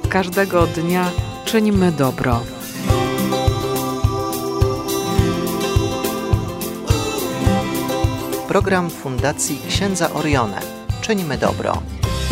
Każdego dnia czynimy dobro. Program Fundacji Księdza Orione. Czynimy dobro.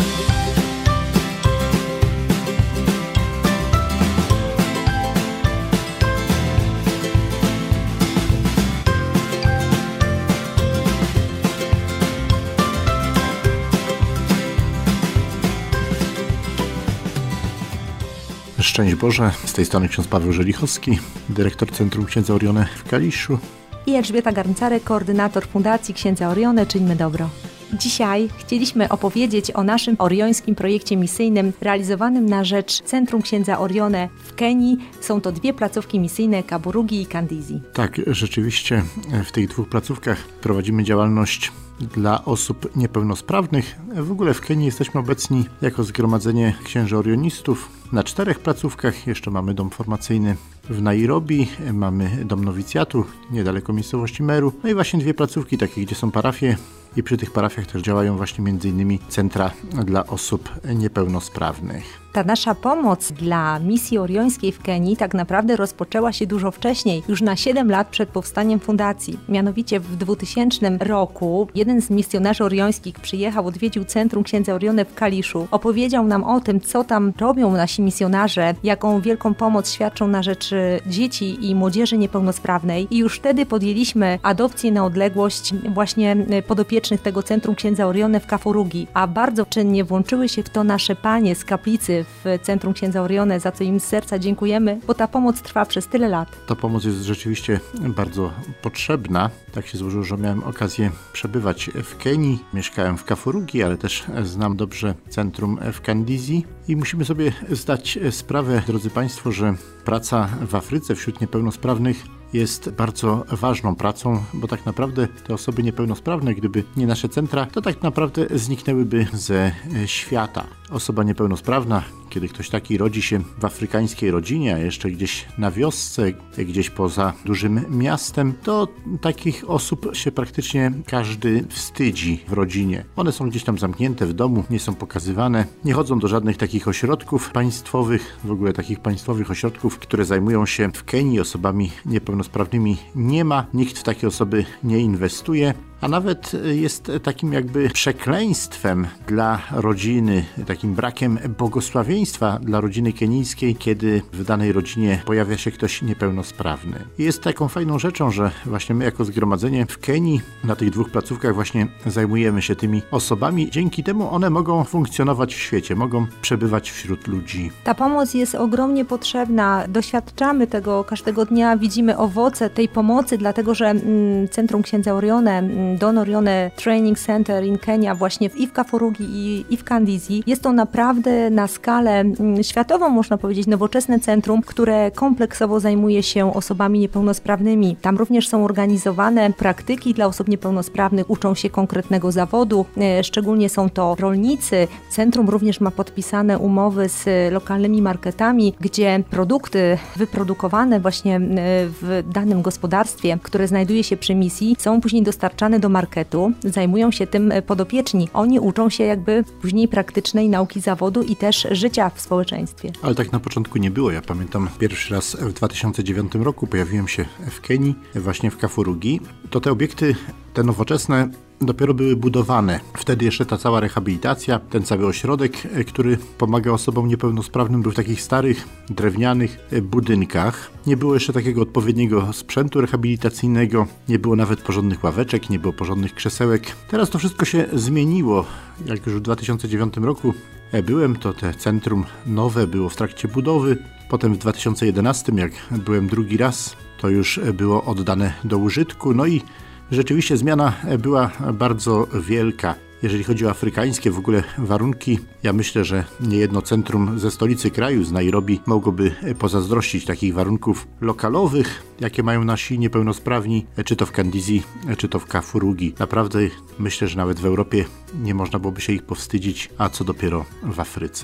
Szczęść Boże, z tej strony ksiądz Paweł Żelichowski, dyrektor Centrum Księdza Orione w Kaliszu. I Elżbieta Garncarek, koordynator Fundacji Księdza Orione. Czyńmy dobro. Dzisiaj chcieliśmy opowiedzieć o naszym oriońskim projekcie misyjnym realizowanym na rzecz Centrum Księdza Orione w Kenii. Są to dwie placówki misyjne, Kaburugi i Kandizi. Tak, rzeczywiście w tych dwóch placówkach prowadzimy działalność dla osób niepełnosprawnych. W ogóle w Kenii jesteśmy obecni jako zgromadzenie księży orionistów na 4 placówkach. Jeszcze mamy dom formacyjny w Nairobi, mamy dom nowicjatu niedaleko miejscowości Meru. No i właśnie 2 placówki takie, gdzie są parafie i przy tych parafiach też działają właśnie m.in. centra dla osób niepełnosprawnych. Ta nasza pomoc dla misji oriońskiej w Kenii tak naprawdę rozpoczęła się dużo wcześniej, już na 7 lat przed powstaniem fundacji. Mianowicie w 2000 roku jeden z misjonarzy oriońskich przyjechał, odwiedził Centrum Księdza Orione w Kaliszu, opowiedział nam o tym, co tam robią nasi misjonarze, jaką wielką pomoc świadczą na rzecz dzieci i młodzieży niepełnosprawnej i już wtedy podjęliśmy adopcję na odległość właśnie podopiecznych tego Centrum Księdza Orione w Kafurugi, a bardzo czynnie włączyły się w to nasze panie z kaplicy w Centrum Księdza Orione, za co im z serca dziękujemy, bo ta pomoc trwa przez tyle lat. Ta pomoc jest rzeczywiście bardzo potrzebna. Tak się złożyło, że miałem okazję przebywać w Kenii. Mieszkałem w Kafurugi, ale też znam dobrze centrum w Kandizi i musimy sobie zdać sprawę, drodzy Państwo, że praca w Afryce wśród niepełnosprawnych jest bardzo ważną pracą, bo tak naprawdę te osoby niepełnosprawne, gdyby nie nasze centra, to tak naprawdę zniknęłyby ze świata. Osoba niepełnosprawna, kiedy ktoś taki rodzi się w afrykańskiej rodzinie, a jeszcze gdzieś na wiosce, gdzieś poza dużym miastem, to takich osób się praktycznie każdy wstydzi w rodzinie. One są gdzieś tam zamknięte w domu, nie są pokazywane, nie chodzą do żadnych takich ośrodków państwowych, w ogóle takich państwowych ośrodków, które zajmują się w Kenii osobami niepełnosprawnymi nie ma, nikt w takie osoby nie inwestuje. A nawet jest takim jakby przekleństwem dla rodziny, takim brakiem błogosławieństwa dla rodziny kenijskiej, kiedy w danej rodzinie pojawia się ktoś niepełnosprawny. I jest taką fajną rzeczą, że właśnie my jako zgromadzenie w Kenii na tych 2 placówkach właśnie zajmujemy się tymi osobami. Dzięki temu one mogą funkcjonować w świecie, mogą przebywać wśród ludzi. Ta pomoc jest ogromnie potrzebna. Doświadczamy tego każdego dnia, widzimy owoce tej pomocy, dlatego że Centrum Księdza Orione, Don Orione Training Center in Kenia, właśnie i w Kafurugi i w Kandizi. Jest to naprawdę na skalę światową, można powiedzieć, nowoczesne centrum, które kompleksowo zajmuje się osobami niepełnosprawnymi. Tam również są organizowane praktyki dla osób niepełnosprawnych, uczą się konkretnego zawodu, szczególnie są to rolnicy. Centrum również ma podpisane umowy z lokalnymi marketami, gdzie produkty wyprodukowane właśnie w danym gospodarstwie, które znajduje się przy misji, są później dostarczane do marketu, zajmują się tym podopieczni. Oni uczą się jakby później praktycznej nauki zawodu i też życia w społeczeństwie. Ale tak na początku nie było. Ja pamiętam pierwszy raz w 2009 roku pojawiłem się w Kenii, właśnie w Kafurugi. To te obiekty, te nowoczesne, dopiero były budowane. Wtedy jeszcze ta cała rehabilitacja, ten cały ośrodek, który pomaga osobom niepełnosprawnym, był w takich starych, drewnianych budynkach. Nie było jeszcze takiego odpowiedniego sprzętu rehabilitacyjnego, nie było nawet porządnych ławeczek, nie było porządnych krzesełek. Teraz to wszystko się zmieniło. Jak już w 2009 roku byłem, to te centrum nowe było w trakcie budowy. Potem w 2011, jak byłem drugi raz, to już było oddane do użytku. No i rzeczywiście zmiana była bardzo wielka. Jeżeli chodzi o afrykańskie w ogóle warunki, ja myślę, że niejedno centrum ze stolicy kraju, z Nairobi, mogłoby pozazdrościć takich warunków lokalowych, jakie mają nasi niepełnosprawni, czy to w Kandizi, czy to w Kafurugi. Naprawdę myślę, że nawet w Europie nie można byłoby się ich powstydzić, a co dopiero w Afryce.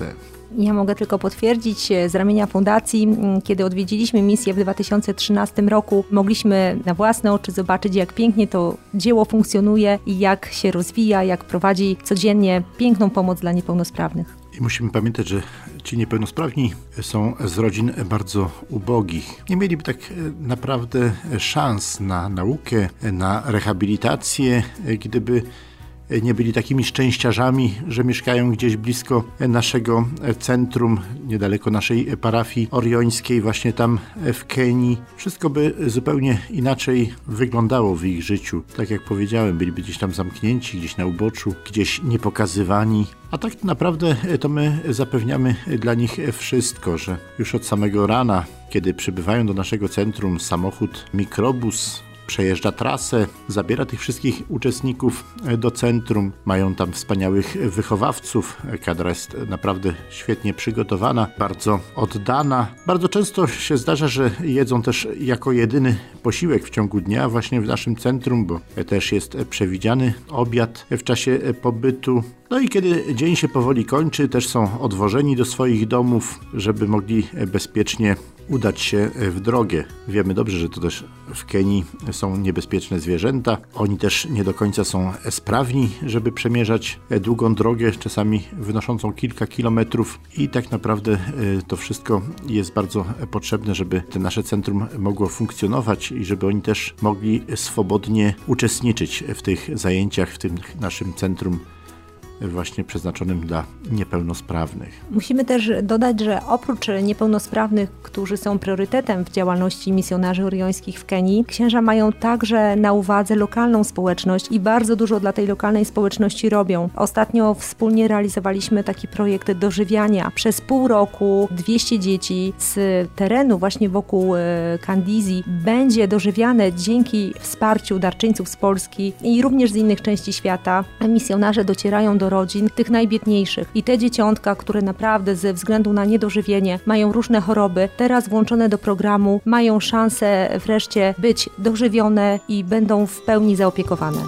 Ja mogę tylko potwierdzić z ramienia fundacji, kiedy odwiedziliśmy misję w 2013 roku, mogliśmy na własne oczy zobaczyć, jak pięknie to dzieło funkcjonuje i jak się rozwija, jak prowadzi codziennie piękną pomoc dla niepełnosprawnych. I musimy pamiętać, że ci niepełnosprawni są z rodzin bardzo ubogich. Nie mieliby tak naprawdę szans na naukę, na rehabilitację, gdyby nie byli takimi szczęściarzami, że mieszkają gdzieś blisko naszego centrum, niedaleko naszej parafii oriońskiej, właśnie tam w Kenii. Wszystko by zupełnie inaczej wyglądało w ich życiu. Tak jak powiedziałem, byliby gdzieś tam zamknięci, gdzieś na uboczu, gdzieś niepokazywani. A tak naprawdę to my zapewniamy dla nich wszystko, że już od samego rana, kiedy przybywają do naszego centrum samochód, mikrobus, przejeżdża trasę, zabiera tych wszystkich uczestników do centrum. Mają tam wspaniałych wychowawców. Kadra jest naprawdę świetnie przygotowana, bardzo oddana. Bardzo często się zdarza, że jedzą też jako jedyny posiłek w ciągu dnia właśnie w naszym centrum, bo też jest przewidziany obiad w czasie pobytu. No i kiedy dzień się powoli kończy, też są odwożeni do swoich domów, żeby mogli bezpiecznie udać się w drogę. Wiemy dobrze, że to też w Kenii są niebezpieczne zwierzęta. Oni też nie do końca są sprawni, żeby przemierzać długą drogę, czasami wynoszącą kilka kilometrów i tak naprawdę to wszystko jest bardzo potrzebne, żeby to nasze centrum mogło funkcjonować i żeby oni też mogli swobodnie uczestniczyć w tych zajęciach, w tym naszym centrum właśnie przeznaczonym dla niepełnosprawnych. Musimy też dodać, że oprócz niepełnosprawnych, którzy są priorytetem w działalności misjonarzy oriońskich w Kenii, księża mają także na uwadze lokalną społeczność i bardzo dużo dla tej lokalnej społeczności robią. Ostatnio wspólnie realizowaliśmy taki projekt dożywiania. Przez pół roku 200 dzieci z terenu właśnie wokół Kandizji będzie dożywiane dzięki wsparciu darczyńców z Polski i również z innych części świata. Misjonarze docierają do rodzin tych najbiedniejszych. I te dzieciątka, które naprawdę ze względu na niedożywienie mają różne choroby, teraz włączone do programu, mają szansę wreszcie być dożywione i będą w pełni zaopiekowane.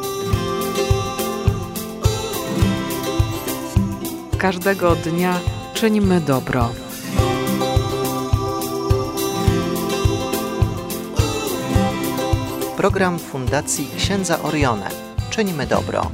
Każdego dnia czynimy dobro. Program Fundacji Księdza Orione. Czynimy dobro.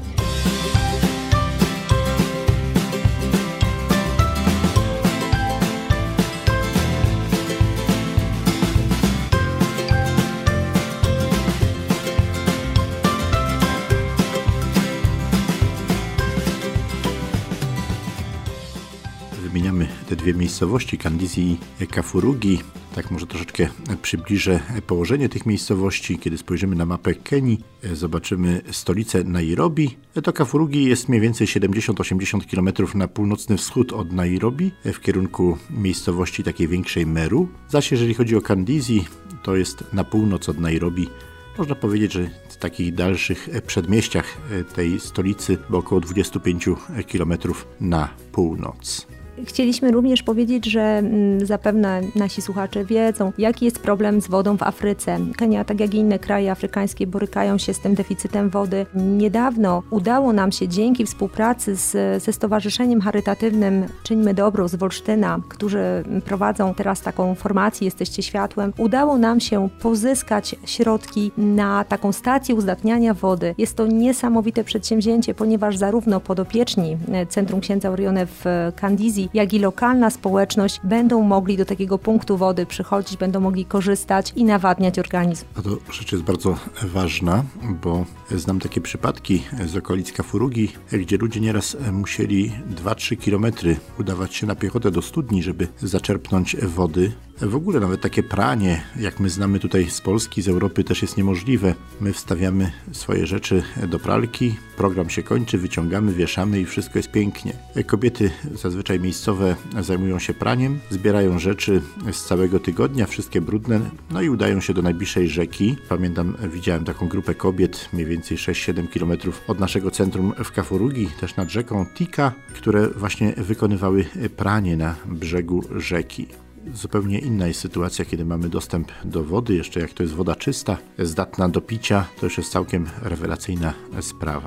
Wymieniamy te dwie miejscowości, Kandizji i Kafurugi. Tak może troszeczkę przybliżę położenie tych miejscowości. Kiedy spojrzymy na mapę Kenii, zobaczymy stolicę Nairobi. To Kafurugi jest mniej więcej 70-80 km na północny wschód od Nairobi, w kierunku miejscowości takiej większej Meru. Zaś jeżeli chodzi o Kandizji, to jest na północ od Nairobi. Można powiedzieć, że w takich dalszych przedmieściach tej stolicy, bo około 25 km na północ. Chcieliśmy również powiedzieć, że zapewne nasi słuchacze wiedzą, jaki jest problem z wodą w Afryce. Kenia, tak jak i inne kraje afrykańskie, borykają się z tym deficytem wody. Niedawno udało nam się dzięki współpracy ze Stowarzyszeniem Charytatywnym Czyńmy Dobro z Wolsztyna, którzy prowadzą teraz taką formację Jesteście Światłem, udało nam się pozyskać środki na taką stację uzdatniania wody. Jest to niesamowite przedsięwzięcie, ponieważ zarówno podopieczni Centrum Księdza Orione w Kandizji, jak i lokalna społeczność będą mogli do takiego punktu wody przychodzić, będą mogli korzystać i nawadniać organizm. A to rzecz jest bardzo ważna, bo znam takie przypadki z okolic Kafurugi, gdzie ludzie nieraz musieli 2-3 kilometry udawać się na piechotę do studni, żeby zaczerpnąć wody. W ogóle nawet takie pranie, jak my znamy tutaj z Polski, z Europy, też jest niemożliwe. My wstawiamy swoje rzeczy do pralki, program się kończy, wyciągamy, wieszamy i wszystko jest pięknie. Kobiety zazwyczaj miejscowe zajmują się praniem, zbierają rzeczy z całego tygodnia, wszystkie brudne, no i udają się do najbliższej rzeki. Pamiętam, widziałem taką grupę kobiet, mniej więcej 6-7 km od naszego centrum w Kafurugi, też nad rzeką Tika, które właśnie wykonywały pranie na brzegu rzeki. Zupełnie inna jest sytuacja, kiedy mamy dostęp do wody, jeszcze jak to jest woda czysta, zdatna do picia, to już jest całkiem rewelacyjna sprawa.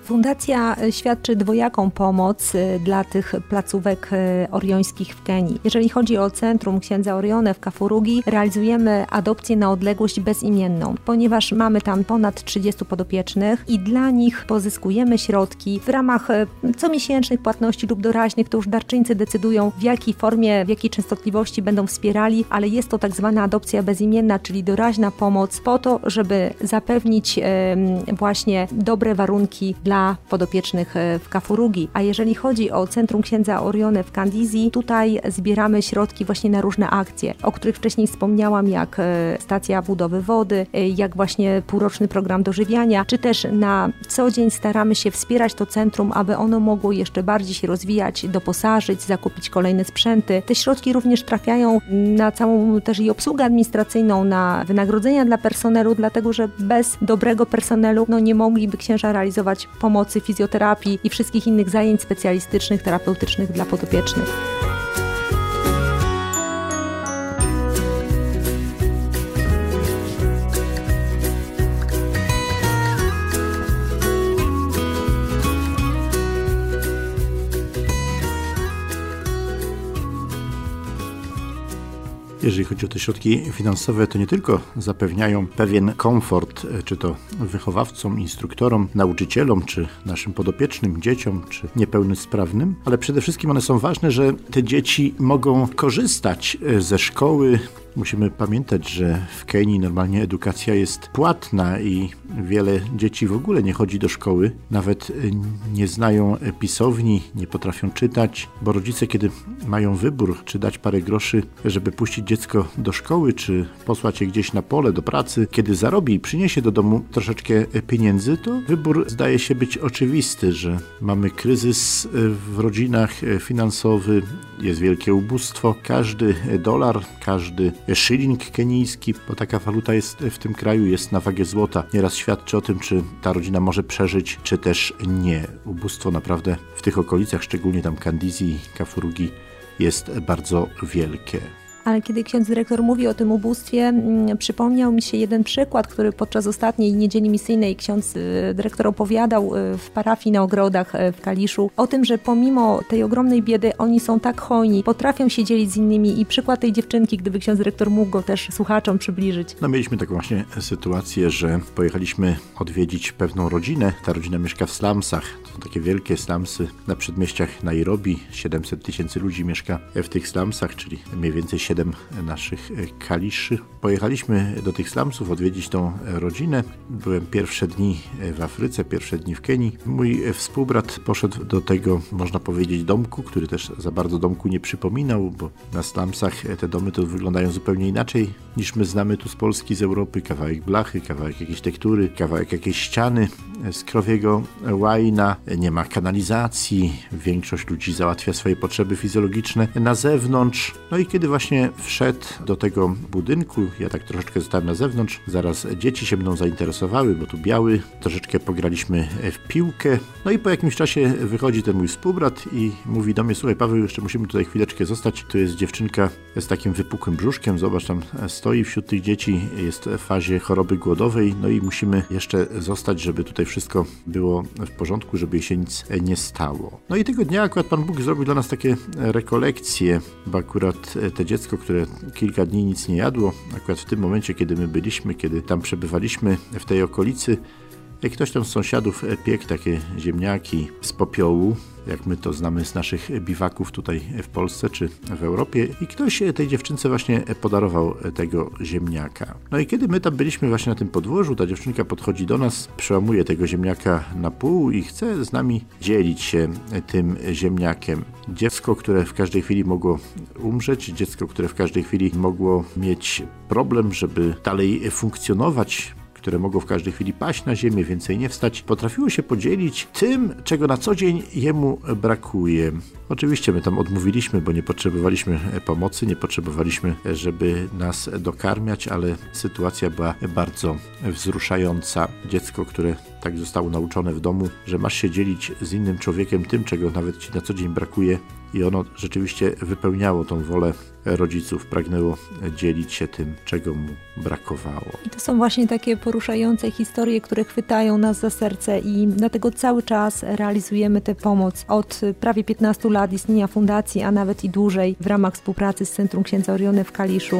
Fundacja świadczy dwojaką pomoc dla tych placówek oriońskich w Kenii. Jeżeli chodzi o Centrum Księdza Orione w Kafurugi, realizujemy adopcję na odległość bezimienną, ponieważ mamy tam ponad 30 podopiecznych i dla nich pozyskujemy środki w ramach comiesięcznych płatności lub doraźnych. To już darczyńcy decydują, w jakiej formie, w jakiej częstotliwości będą wspierali, ale jest to tak zwana adopcja bezimienna, czyli doraźna pomoc po to, żeby zapewnić właśnie dobre warunki dla podopiecznych w Kafurugi. A jeżeli chodzi o Centrum Księdza Orione w Kandizji, tutaj zbieramy środki właśnie na różne akcje, o których wcześniej wspomniałam, jak stacja budowy wody, jak właśnie półroczny program dożywiania, czy też na co dzień staramy się wspierać to centrum, aby ono mogło jeszcze bardziej się rozwijać, doposażyć, zakupić kolejne sprzęty. Te środki również trafiają na całą też i obsługę administracyjną, na wynagrodzenia dla personelu, dlatego że bez dobrego personelu nie mogliby księża realizować pomocy, fizjoterapii i wszystkich innych zajęć specjalistycznych, terapeutycznych dla podopiecznych. Jeżeli chodzi o te środki finansowe, to nie tylko zapewniają pewien komfort, czy to wychowawcom, instruktorom, nauczycielom, czy naszym podopiecznym, dzieciom, czy niepełnosprawnym, ale przede wszystkim one są ważne, że te dzieci mogą korzystać ze szkoły. Musimy pamiętać, że w Kenii normalnie edukacja jest płatna i wiele dzieci w ogóle nie chodzi do szkoły, nawet nie znają pisowni, nie potrafią czytać, bo rodzice, kiedy mają wybór, czy dać parę groszy, żeby puścić dziecko do szkoły, czy posłać je gdzieś na pole, do pracy, kiedy zarobi i przyniesie do domu troszeczkę pieniędzy, to wybór zdaje się być oczywisty, że mamy kryzys w rodzinach finansowy, jest wielkie ubóstwo, każdy dolar, każdy szyling kenijski, bo taka waluta jest w tym kraju, jest na wagę złota. Nieraz świadczy o tym, czy ta rodzina może przeżyć, czy też nie. Ubóstwo naprawdę w tych okolicach, szczególnie tam Kandizji i Kafurugi, jest bardzo wielkie. Ale kiedy ksiądz dyrektor mówi o tym ubóstwie, przypomniał mi się jeden przykład, który podczas ostatniej niedzieli misyjnej ksiądz dyrektor opowiadał w parafii na ogrodach w Kaliszu o tym, że pomimo tej ogromnej biedy oni są tak hojni, potrafią się dzielić z innymi i przykład tej dziewczynki, gdyby ksiądz dyrektor mógł go też słuchaczom przybliżyć. Mieliśmy taką właśnie sytuację, że pojechaliśmy odwiedzić pewną rodzinę. Ta rodzina mieszka w slumsach. To są takie wielkie slumsy na przedmieściach Nairobi. 700 000 ludzi mieszka w tych slumsach, czyli mniej więcej 7 naszych kaliszy. Pojechaliśmy do tych slumsów odwiedzić tą rodzinę. Byłem pierwsze dni w Afryce, pierwsze dni w Kenii. Mój współbrat poszedł do tego, można powiedzieć, domku, który też za bardzo domku nie przypominał, bo na slumsach te domy to wyglądają zupełnie inaczej niż my znamy tu z Polski, z Europy. Kawałek blachy, kawałek jakiejś tektury, kawałek jakiejś ściany z krowiego łajna. Nie ma kanalizacji. Większość ludzi załatwia swoje potrzeby fizjologiczne na zewnątrz. No i kiedy właśnie wszedł do tego budynku, ja tak troszeczkę zostałem na zewnątrz, zaraz dzieci się mną zainteresowały, bo tu biały, troszeczkę pograliśmy w piłkę, no i po jakimś czasie wychodzi ten mój współbrat i mówi do mnie: słuchaj Paweł, jeszcze musimy tutaj chwileczkę zostać, tu jest dziewczynka z takim wypukłym brzuszkiem, zobacz, tam stoi wśród tych dzieci, jest w fazie choroby głodowej, no i musimy jeszcze zostać, żeby tutaj wszystko było w porządku, żeby jej się nic nie stało. No i tego dnia akurat Pan Bóg zrobił dla nas takie rekolekcje, bo akurat te dziecko, które kilka dni nic nie jadło, akurat w tym momencie, kiedy my byliśmy, kiedy tam przebywaliśmy w tej okolicy, jak ktoś tam z sąsiadów piekł takie ziemniaki z popiołu, jak my to znamy z naszych biwaków tutaj w Polsce czy w Europie, i ktoś tej dziewczynce właśnie podarował tego ziemniaka. No i kiedy my tam byliśmy właśnie na tym podwórzu, ta dziewczynka podchodzi do nas, przełamuje tego ziemniaka na pół i chce z nami dzielić się tym ziemniakiem. Dziecko, które w każdej chwili mogło umrzeć, dziecko, które w każdej chwili mogło mieć problem, żeby dalej funkcjonować, które mogło w każdej chwili paść na ziemię, więcej nie wstać, potrafiło się podzielić tym, czego na co dzień jemu brakuje. Oczywiście my tam odmówiliśmy, bo nie potrzebowaliśmy pomocy, nie potrzebowaliśmy, żeby nas dokarmiać, ale sytuacja była bardzo wzruszająca. Dziecko, które tak zostało nauczone w domu, że masz się dzielić z innym człowiekiem tym, czego nawet ci na co dzień brakuje, i ono rzeczywiście wypełniało tą wolę rodziców, pragnęło dzielić się tym, czego mu brakowało. I to są właśnie takie poruszające historie, które chwytają nas za serce i dlatego cały czas realizujemy tę pomoc. Od prawie 15 lat istnienia fundacji, a nawet i dłużej w ramach współpracy z Centrum Księdza Oriony w Kaliszu.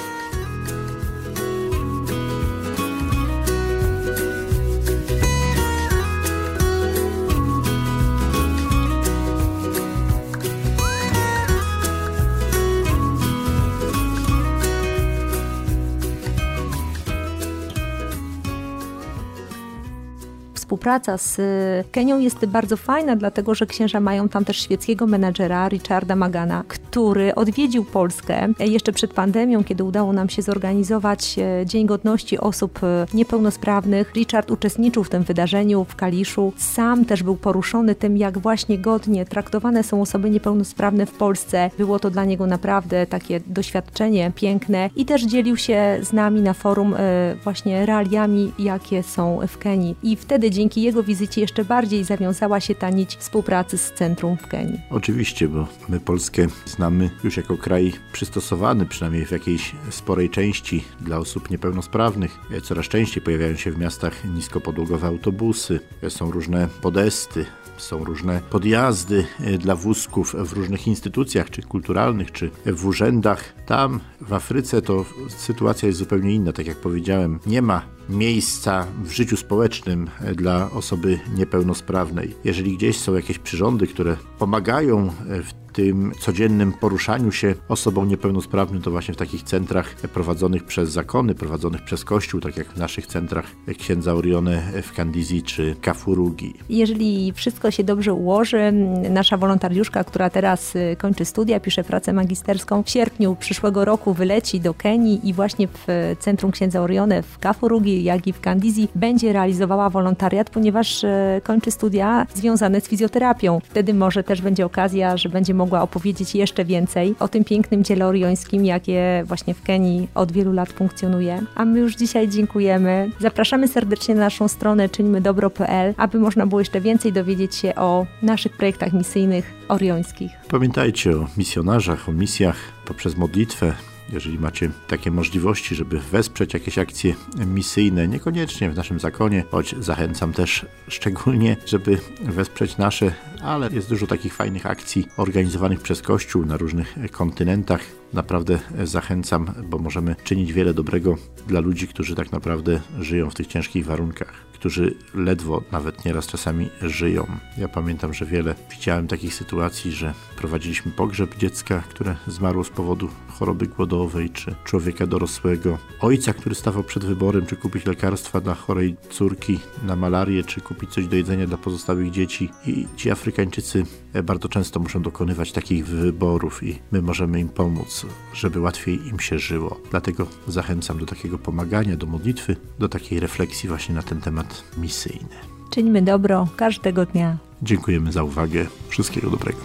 Współpraca z Kenią jest bardzo fajna, dlatego że księża mają tam też świeckiego menadżera Richarda Magana, który odwiedził Polskę jeszcze przed pandemią, kiedy udało nam się zorganizować Dzień Godności Osób Niepełnosprawnych. Richard uczestniczył w tym wydarzeniu w Kaliszu. Sam też był poruszony tym, jak właśnie godnie traktowane są osoby niepełnosprawne w Polsce. Było to dla niego naprawdę takie doświadczenie piękne i też dzielił się z nami na forum właśnie realiami, jakie są w Kenii. I wtedy dzięki jego wizycie jeszcze bardziej zawiązała się ta nić współpracy z centrum w Kenii. Oczywiście, bo my Polskę znamy już jako kraj przystosowany, przynajmniej w jakiejś sporej części dla osób niepełnosprawnych. Coraz częściej pojawiają się w miastach niskopodłogowe autobusy, są różne podesty, są różne podjazdy dla wózków w różnych instytucjach, czy kulturalnych, czy w urzędach. Tam w Afryce to sytuacja jest zupełnie inna. Tak jak powiedziałem, nie ma miejsca w życiu społecznym dla osoby niepełnosprawnej. Jeżeli gdzieś są jakieś przyrządy, które pomagają w tym codziennym poruszaniu się osobom niepełnosprawnym, to właśnie w takich centrach prowadzonych przez zakony, prowadzonych przez Kościół, tak jak w naszych centrach Księdza Orione w Kandizji czy Kafurugi. Jeżeli wszystko się dobrze ułoży, nasza wolontariuszka, która teraz kończy studia, pisze pracę magisterską, w sierpniu przyszłego roku wyleci do Kenii i właśnie w Centrum Księdza Orione w Kafurugi, jak i w Kandizji będzie realizowała wolontariat, ponieważ kończy studia związane z fizjoterapią. Wtedy może też będzie okazja, że będzie mogła opowiedzieć jeszcze więcej o tym pięknym dziele oriońskim, jakie właśnie w Kenii od wielu lat funkcjonuje. A my już dzisiaj dziękujemy. Zapraszamy serdecznie na naszą stronę czyńmydobro.pl, aby można było jeszcze więcej dowiedzieć się o naszych projektach misyjnych oriońskich. Pamiętajcie o misjonarzach, o misjach poprzez modlitwę. Jeżeli macie takie możliwości, żeby wesprzeć jakieś akcje misyjne, niekoniecznie w naszym zakonie, choć zachęcam też szczególnie, żeby wesprzeć nasze, ale jest dużo takich fajnych akcji organizowanych przez Kościół na różnych kontynentach. Naprawdę zachęcam, bo możemy czynić wiele dobrego dla ludzi, którzy tak naprawdę żyją w tych ciężkich warunkach, którzy ledwo nawet nieraz czasami żyją. Ja pamiętam, że wiele widziałem takich sytuacji, że prowadziliśmy pogrzeb dziecka, które zmarło z powodu choroby głodowej, czy człowieka dorosłego, ojca, który stawał przed wyborem, czy kupić lekarstwa dla chorej córki na malarię, czy kupić coś do jedzenia dla pozostałych dzieci. I ci Afrykańczycy bardzo często muszą dokonywać takich wyborów i my możemy im pomóc, żeby łatwiej im się żyło. Dlatego zachęcam do takiego pomagania, do modlitwy, do takiej refleksji właśnie na ten temat misyjny. Czyńmy dobro każdego dnia. Dziękujemy za uwagę. Wszystkiego dobrego.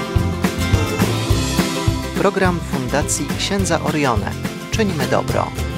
Program Fundacji Księdza Orione. Czyńmy dobro.